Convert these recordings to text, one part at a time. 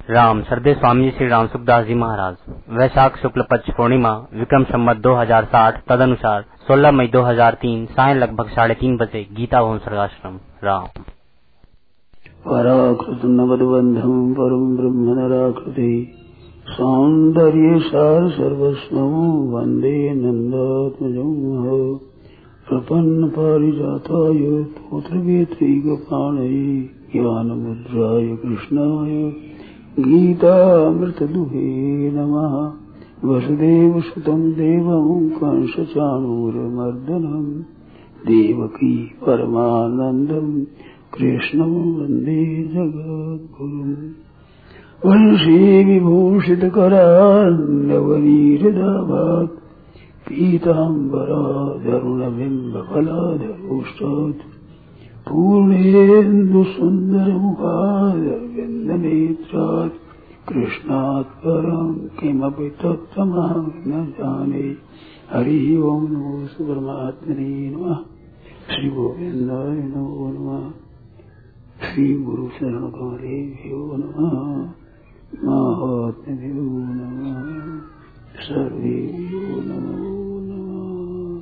राम सरदे स्वामी श्री राम सुखदास जी महाराज। वैशाख शुक्ल पक्ष पूर्णिमा विक्रम संवत 2060 तदनुसार 16 मई 2003 साय लगभग 3:30 बजे गीता भवन सर्गाश्रम। राम पराकृत नवदबंधम परम ब्रह्म नराकृति सौंदर्य सार सर्वस्वम वंदे नंदात्मजं प्रपन्न पारिजाताय पुत्रवेत्रैकपाणये ज्ञानमुद्राय कृष्णाय गीतामृतदुहे नमः। वसुदेवसुतं देवं कंसचाणूरमर्दनं देवकी परमानन्दं कृष्णं वन्दे जगद्गुरुम्। वंशी विभूषितकरान्नवनीरदाभात् पीताम्बराधरुणबिम्बफलाधरोष्टात् पूर्णेन्दुसुन्दरमुखादरविन्दनेत्रात् कृष्णात् परं किमपि तत्त्वमहं न जाने। हरिः ओं नमो परमात्मने नमः। श्री गोविन्दाय नमो नमः। श्री गुरु शरण कमलेभ्यो नमः। महात्म्यो नमः। सर्वेभ्यो नमो नमः।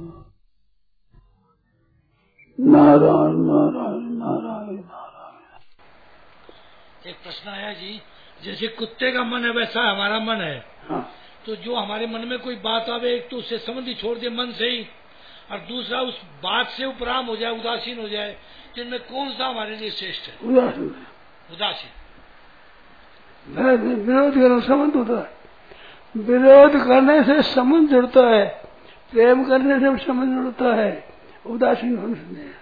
नारायण नारायण नारायण नारायण। एक प्रश्न आया जी, जैसे कुत्ते का मन है वैसा हमारा मन है। हाँ। तो जो हमारे मन में कोई बात आवे, एक तो उससे संबंध ही छोड़ दे मन से ही, और दूसरा उस बात से उपराम हो जाए, उदासीन हो जाए, तो इनमें कौन सा हमारे लिए श्रेष्ठ है? उदासीन। उदासीन विरोध करने संबंध होता है। विरोध करने से संबंध जुड़ता है, प्रेम करने से संबंध जुड़ता है, उदासीन होने से नहीं।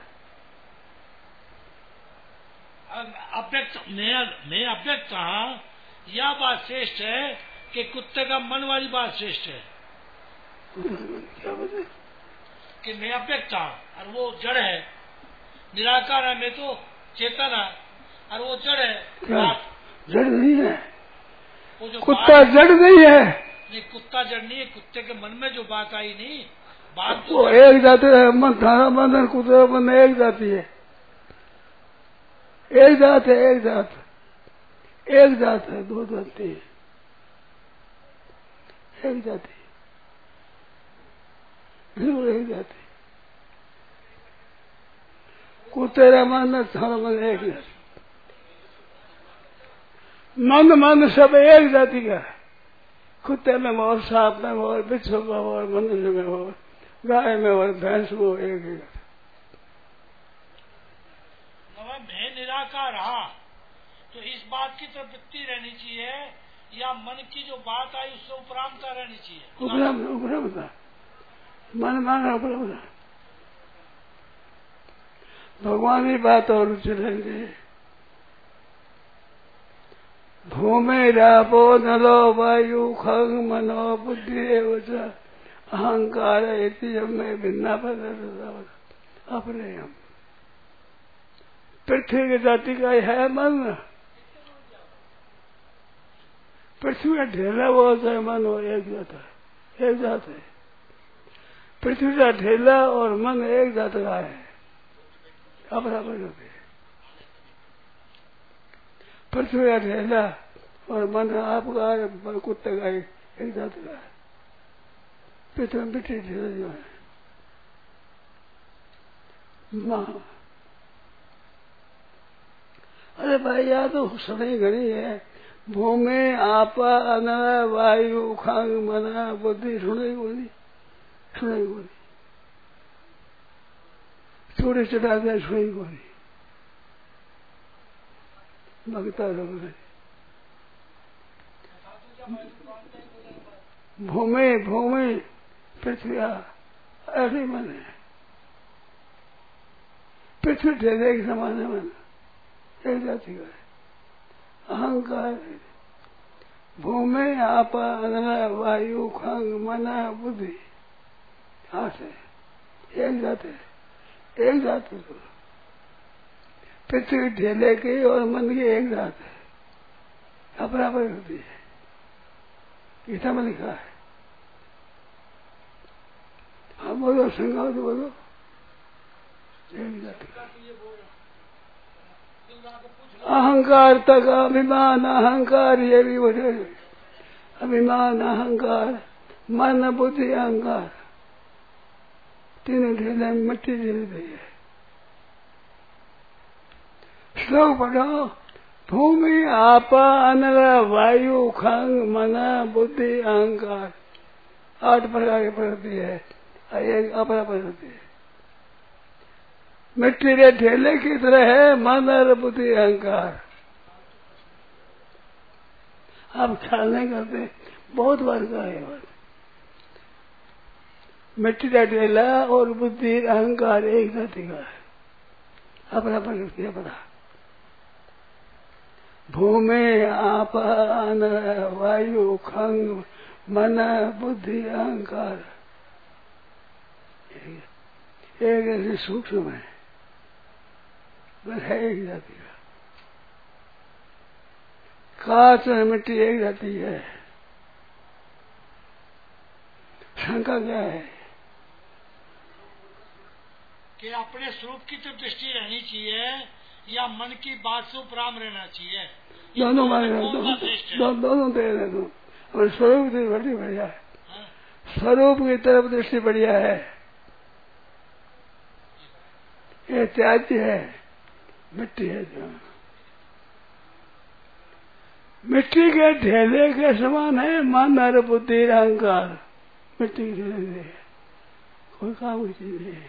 अव्यक्त मैं अव्यक्त कहा, यह बात श्रेष्ठ है कि कुत्ते का मन वाली बात श्रेष्ठ है? क्या बता कि मैं अव्यक्त कहा और वो जड़ है, निराकार है, मैं तो चेतन है और वो जड़ है। जड़ नहीं है, वो जो कुत्ता जड़ नहीं है। नहीं, कुत्ता जड़ नहीं है। कुत्ते के मन में जो बात आई नहीं, बात तो वो एक जाति है। मन थाना बंधन कुत्ते का मन एक जाति है, एक जात है, एक जात, एक जात है, दो जाति है, एक जाति, बिल्कुल एक जाति। कुत्ते का मन थाना मन एक जाति, मन सब एक जाति का है। कुत्ते में मोर, सांप में मोर, बिच्छू में मोर, मनुष्य में मोर, गाय में मोर, भैंस में एक ही जाति। मैं निराकार रहा तो इस बात की तो वृत्ति रहनी चाहिए, या मन की जो बात आई उससे उपरामता रहनी चाहिए? उपरामता, मन माना उपरामता। भगवान की बात और रुचि रहेंगे। भूमि रापो नलो वायु खंग मनो बुद्धि एवं अहंकार में भिन्ना अपने हम। पृथ्वी की जाति का है मन। पृथ्वी का ढेला वो होता है, मन वो एक जाता है, एक जात है। पृथ्वी का ढेला और मन एक जात का है, बराबर होते हैं। पृथ्वी का ढेला और मन आपका कुत्ते का एक जात का है। पृथ्वी मिट्टी ढेला जो है माँ। अरे भाई यार तो सही घड़ी है। भूमि आपा अनल वायु खंग मना बुद्धि सुने बोली, सुने बोली, चूड़ी चढ़ा दिया सुई बोली, भगता लोग। भूमि पृथ्वी ऐसे मन है। पृथ्वी ढेले के समान है मन, एक जाति का है। अहंकार भूमि आपा अनल वायु खंग मना बुद्धि हाथ है, एक जात है, एक जात है। पृथ्वी ढेले की और मन की एक जात है, बराबर होती है। गीता में लिखा है। हाँ बोलो, संगाओ तो बोलो। एक जाति अहंकार तक अभिमान अहंकार ये भी बढ़े, अभिमान अहंकार मन बुद्धि अहंकार तीनों ढेले मिट्टी ढेल गई है। श्लोक पढ़ो, भूमि आपा अनल वायु खंग मन बुद्धि अहंकार 8 प्रकार की प्रकृति है, एक अपरा प्रकृति है। मिट्टी के ढेले की तरह है मन और बुद्धि अहंकार। आप ख्याल नहीं करते, बहुत बार का है। मिट्टी का ढेला और बुद्धि अहंकार एक जाति का है, अपना प्रकृति अपना। भूमि आप अन वायु खंग मन बुद्धि अहंकार एक ऐसे सूक्ष्म है, बस है एक जाति का। कांच और मिट्टी एक जाति है। शंका क्या है कि अपने स्वरूप की तो दृष्टि रहनी चाहिए या मन की बात से उपराम रहना चाहिए? दोनों दोनों दे रहे दो। और स्वरूप की बड़ी बढ़िया है, स्वरूप की तरफ दृष्टि बढ़िया है। ये त्याज्य है, मिट्टी है जो मिट्टी के ढेले के समान है मन और बुद्धि अहंकार। मिट्टी के ढेले कोई काम की चीज नहीं है।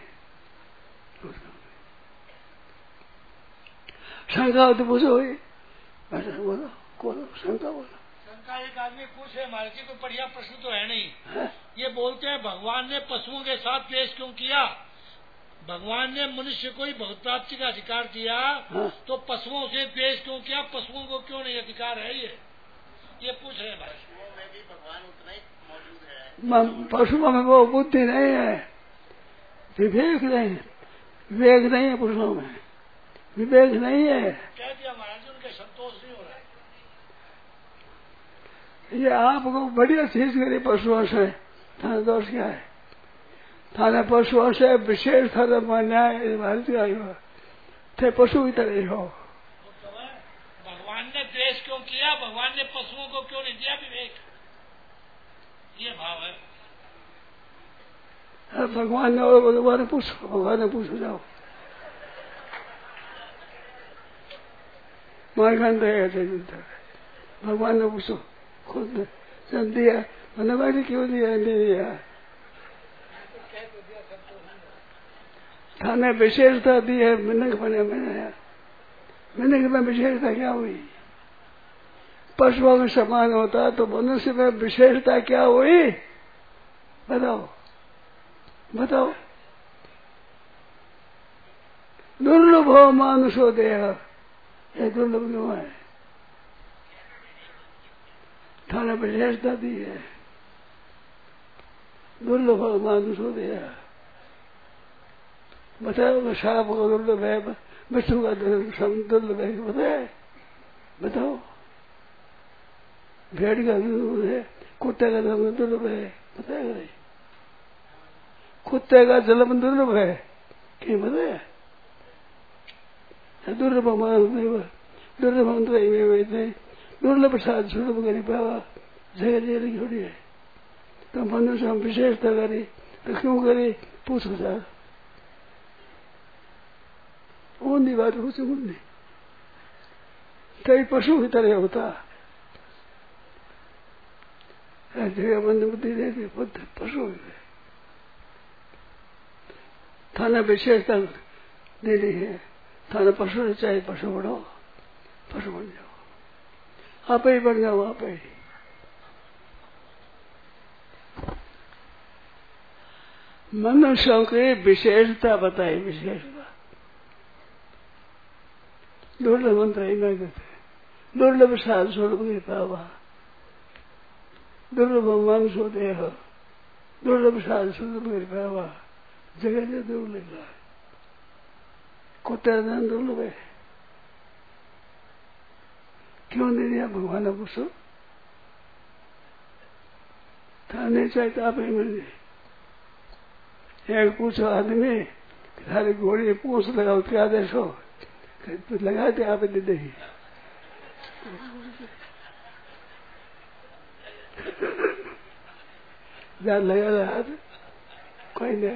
शंका हो तो पूछो, बोलो बोलो शंका बोलो। शंका एक आदमी पूछे हमारे जी, कोई बढ़िया प्रश्न तो है नहीं है? ये बोलते हैं भगवान ने पशुओं के साथ पेश क्यों किया? भगवान ने मनुष्य को ही भगवत प्राप्ति का अधिकार दिया, तो पशुओं से पेश क्यों किया? पशुओं को क्यों नहीं अधिकार है? ये पूछ रहे भाई। पशुओं में भी भगवान उतना ही मौजूद है। पशुओं में वो बुद्धि नहीं है, विवेक नहीं, विवेक नहीं है पशुओं में, विवेक नहीं है। कह दिया महाराज, उनके संतोष नहीं हो रहा है। ये आपको बढ़िया चीज करी पशुओं से, थाना दोष क्या है? थाने पशुओं से विशेष धर्म न्याय भारतीय आयु थे, पशु की तरह हो। भगवान ने द्वेष क्यों किया? भगवान ने पशुओं को क्यों नहीं दिया विवेक? ये भाव है। भगवान ने और भगवान ने पूछो, भगवान ने पूछो जाओ। मारखंड भगवान ने पूछो खुद दिया, मैंने क्यों दिया नहीं दिया? थाने विशेषता दी है, मिनक बने मिनक में विशेषता क्या हुई? पशुओं में समान होता तो मनुष्य में विशेषता क्या हुई? बताओ बताओ। दुर्लभ हो मानुषो देह, ये दुर्लभ क्यों है? थाने विशेषता दी है, दुर्लभ हो मानुषो देह। बताओ सांप का दुर्लभ है, बिच्छू का दुर्लभ है, बताए बताओ। भेड़ का दुर्लभ है, कुत्ते का दुर्लभ है, बताएगा नहीं। कुत्ते का जन्म दुर्लभ है, क्यों बताया? दुर्लभ दुर्लभ दुर्लभ साध सुलभ करी पावा जगह जेल छोड़ी है। तो मनुष्य हम विशेषता करी तो क्यों करी? पूछो सर, ऊंधी बात पूछो ऊंधी। कई पशु की तरह होता जगह बंद बुद्धि देती पशु थाना विशेषता देनी है। थाना पशु से चाहे पशु बढ़ो, पशु बन जाओ, आप ही बन जाओ, आप ही। मनुष्यों की विशेषता बताई, विशेषता दुर्लभ मंत्र ही नहीं देते। दुर्लभ साध स्वरूप की पावा, दुर्लभ मनुष्य देह, दुर्लभ साध स्वरूप की पावा जगह से दुर्लभ है। कुत्ते दुर्लभ है, क्यों नहीं दिया? भगवान ने पूछो, था नहीं चाहिए आप ही मिल जाए। एक पूछो आदमी, सारी घोड़ी पूछ लगाओ क्या देशो, तो लगा दे आप दे दे लगा हाथ कोई नहीं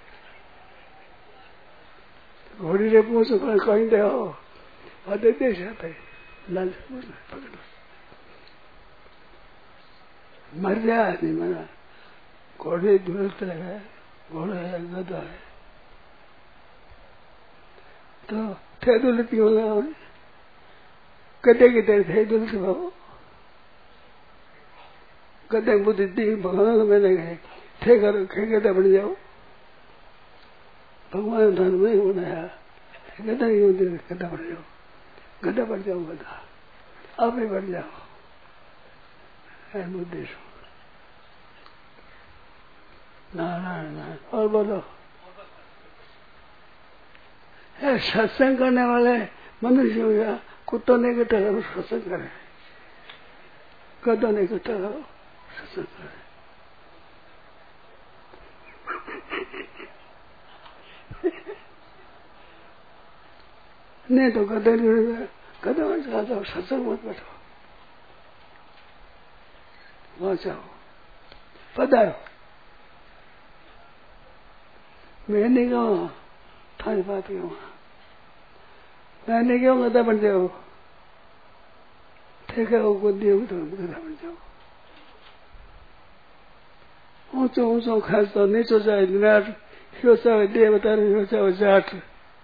घोड़ी ने पूछो कोई दे हो और दे दे जाते लाल पकड़ो मर गया नहीं मरा घोड़े दुरुस्त लगा घोड़ा है गधा है तो थे दुलती होगा गधे की तरह थे दुलती बाबू गधे बुद्धि दी भगवान को मैंने कहे थे करो खे गधा बन जाओ भगवान धन में बनाया गधा क्यों दे गधा बन जाओ गधा बन जाओ गधा आप ही बन जाओ है उद्देश्य नारायण नारायण और बोलो है सत्संग करने वाले मनुष्य या कुत्तों ने इकट्ठा करो सत्संग करे गधों ने इकट्ठा करो सत्संग करे नहीं तो गधे गधे में जाओ सत्संग मत बैठो वहां जाओ पधारो मैं नहीं कहूँ थारी बात क्यों मैं नहीं कहूँ गधा बन जाओ ठीक है वो बुद्धि हो तो गधा बन जाओ ऊंचो ऊंचो खास तो नीचो जाए निराट हिरोसा देवता हिरोसा जाट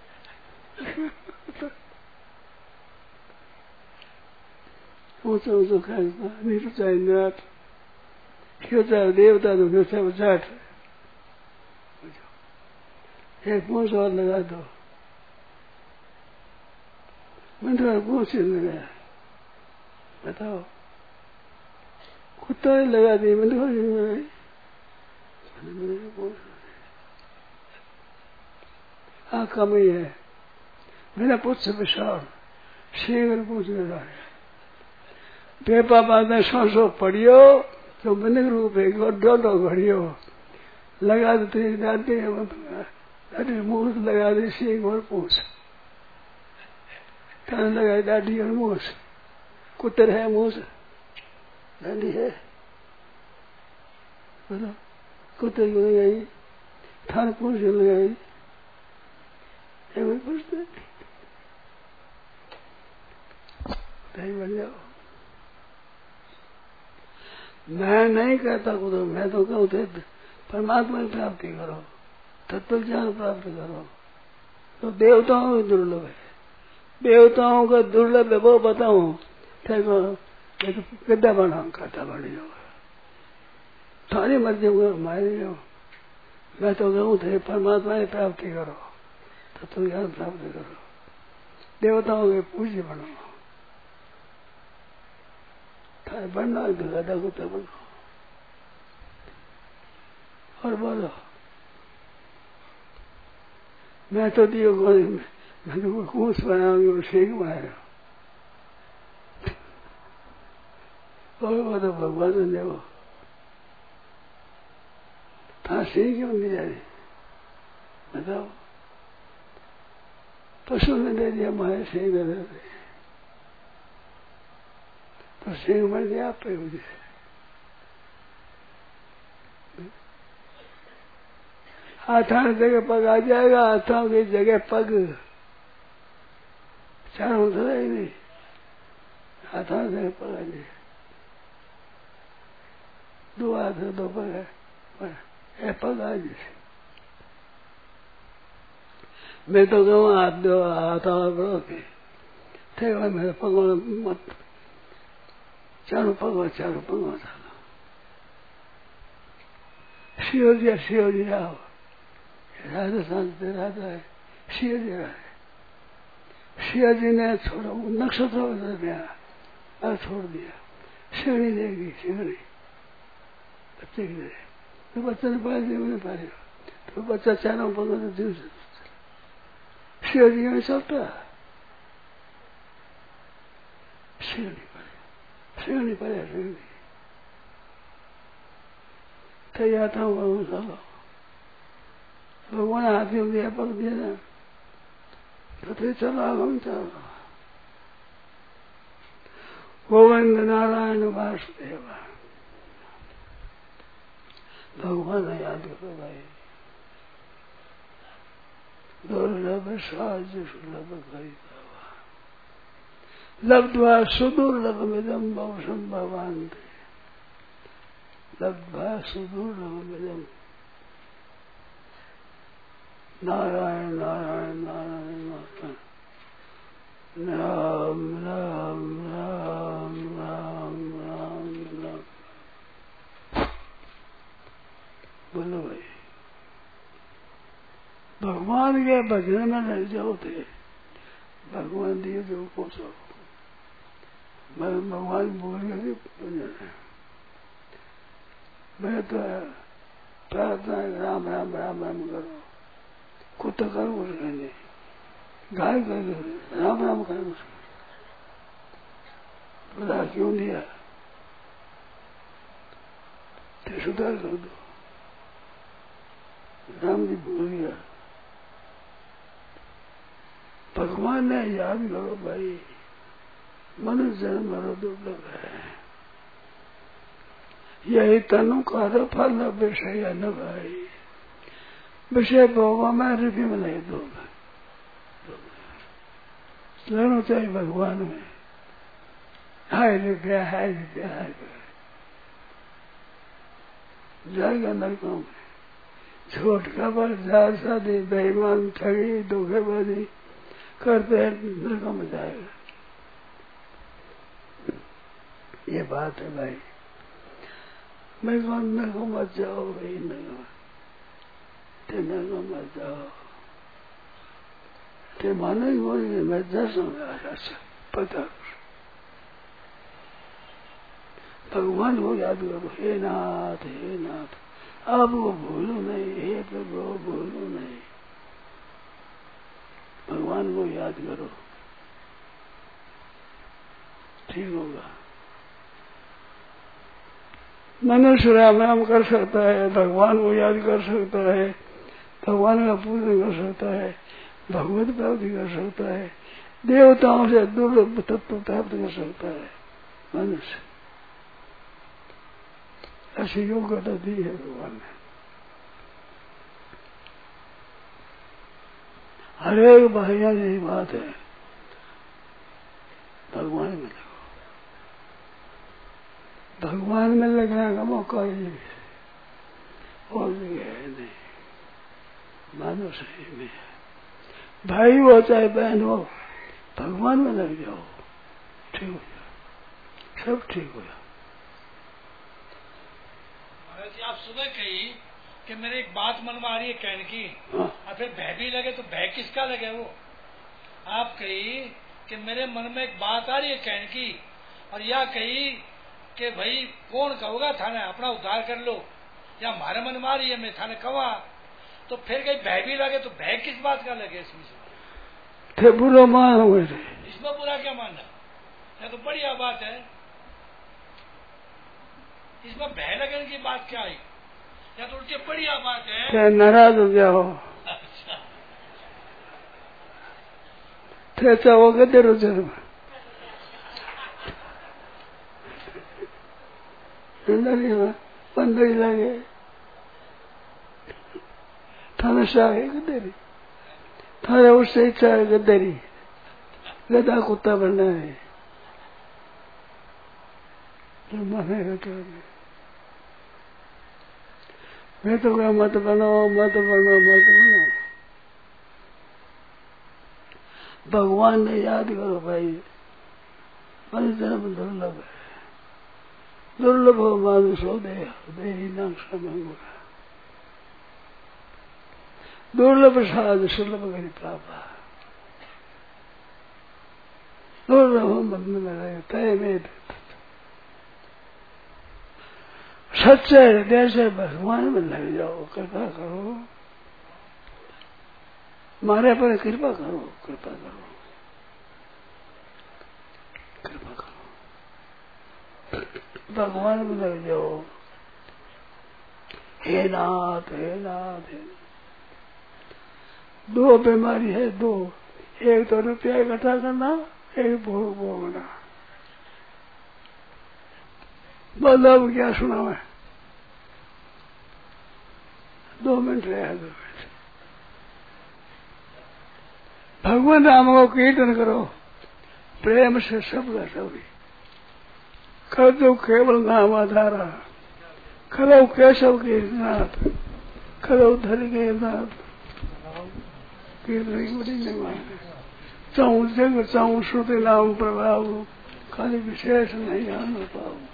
ऊंचो ऊंचो खास तो नीचो जाए निराट हिरोसा देवता हिरोसा जाट एक पूछ और लगा दो मैंने पूछ लगाया बताओ कुत्ता ने लगा दी मैंने हाँ कमी है मेरा पुत्र विशाल शीघ्र पूछ रहा है बेपा बाद में सो पढ़ियो तो मैंने रूप एक और दो घड़ियो लगा देते जाते हैं अरे मूस लगा दे सींग और पूछ कान लगाई दाढ़ी और मूस कुत्तर है मूस दाढ़ी है बोलो कुत्ते को लगाई थान पूछ लगाई पूछते बन जाओ मैं नहीं कहता कुछ मैं तो कहूँ थे परमात्मा की प्राप्ति करो तत्व ज्ञान प्राप्त करो तो देवताओं की दुर्लभ है देवताओं का दुर्लभ है वो बताऊं देखो गड्ढा बना गड्ढा बन जाओ थारी मर्जी हो हमारी हो मैं तो कहूँ थे परमात्मा की प्राप्ति करो तत्व ज्ञान प्राप्त करो देवताओं के पूज्य बनो थारे बनना गड्ढा कुत्ता बनो और बोलो मैं तो दियो मैं तो कूस बनाऊंगी और शेख बनाएगा और वो तो भगवान ने देखो था शेख क्यों नहीं जा रही बताओ पशु ने दे दिया मारे शेख दे देते तो शेख मर गया आप पे मुझे हाथों की जगह पग आ जाएगा हाथों की जगह पग चारों तरह ही नहीं हाथों की जगह पग आ जाए दो हाथ दो पग है पग आ जाए मैं तो कहूँ हाथ दो हाथों बढ़ो के थे मेरे पगों मत चारों पगों चालो शिव जी आओ राधा शांत राधा है शिव जी है शिव जी ने छोड़ो नक्षत्र और छोड़ दिया शिवनी देगी शिवनी बच्चे की दे तो बच्चा ने पाया जीव ने पाया तो बच्चा चारों पगों से जीव से शिव जी में चलता शिवनी पाया शिवनी तैयार था चलो भगवान हाथी में दिया पग दिया ना तो चला हम चला गोविंद नारायण वासुदेव भगवान याद करो भाई। दुर्लभ साज सुलभ करितावा लब्ध्वा सुदुर्लभमिदं बहु संभवान्ते लब्ध्वा सुदुर्लभमिदं नारायण नारायण नारायण नारायण राम राम राम राम राम राम। बोलो भाई भगवान के भजन में लग जाओ थे भगवान दिए जो कोसो भगवान बोल गए भजन है। मैं तो प्रार्थना राम राम राम राम करो कुत्ता करो उसके नहीं गाय कर राम राम करो उसको बता क्यों दिया तो सुधार कर दो। राम जी भूल गया भगवान ने याद करो भाई मनुष्य जन्म मरो दुर्लभ है यही तनु का फल विषय न भाई विषय भोगा में रुपये में नहीं दो लड़ो चाहिए भगवान में हाय रुपया हाय रुपया हाय रुपया जाएगा नरकों में झूठ खबर जार शादी बेईमान ठगी धोखेबाजी करते हैं नरकों में जाएगा। ये बात है भाई मैं कौन नरकों मत जाओ भाई नरकों मत जाओ ते मानो ही बोलिए मैं दसूंगा अच्छा पता भगवान को याद करो हे नाथ आपको भूलो नहीं हे प्रभु भूलो नहीं भगवान को याद करो ठीक होगा। मनुष्य राम राम कर सकता है भगवान को याद कर सकता है भगवान का पूजन कर सकता है भगवत प्राप्ति कर सकता है देवताओं से दुर्लभ तत्व प्राप्त कर सकता है मनुष्य ऐसी योग्यता दी है भगवान ने। हरेक भाइयों यही बात है भगवान में लगो भगवान में लगने का मौका ही और जगह है नहीं मानो सही में है भाई हो चाहे बहन हो भगवान में लग जाओ ठीक हो जाओ सब ठीक हो जाओ। आप सुबह कही कि मेरे एक बात मन में आ रही है कहने की और फिर भय भी लगे तो भय किसका लगे वो आप कही कि मेरे मन में एक बात आ रही है कहने की और या कही कि भाई कौन कहोगा थाने अपना उद्धार कर लो या हमारे मन में आ रही है मैं थाने कहा तो फिर कहीं भय भी लगे तो भय किस बात का लगे इसमें थे बुरा मान हुए थे इसमें बुरा क्या मानना यह तो बढ़िया बात है इसमें भय लगने की बात क्या आई या तो उल्टी बढ़िया बात है नाराज हो जाओ अच्छा थे चाहोगे तेरो जन्म पंद्रह लगे थाने शाह है गदेरी थाने उससे इच्छा है गदेरी गदा कुत्ता बनना है जो मानेगा तो मैं तो क्या मत बनो मत बनो मत बनो भगवान ने याद करो भाई मनुष्य जन्म दुर्लभ है दुर्लभ हो मानुष हो दे नाम समंगुरा दुर्लभ साध सुलभ करी प्राप्त दुर्लभ बंधन में रहे तय में सच्चे हृदय से भगवान में लग जाओ कृपा करो मारे पर कृपा करो कृपा करो कृपा करो भगवान में लग जाओ हे नाथ हे नाथ हे दो बीमारी है दो एक तो रुपया इकट्ठा करना, एक भोग भोगना। मतलब क्या सुना मैं? 2 मिनट रहा, 2 मिनट। भगवान नाम को कीर्तन करो प्रेम से, सब का सभी कर दो केवल नाम आधारा, करो केशव के नाथ, करो धर के नाथ। कीर्तन की बड़ी महिमा है। चाहूं जग चाहूं श्रुति नाम प्रभाव, खाली विशेष नहीं आना पाओ।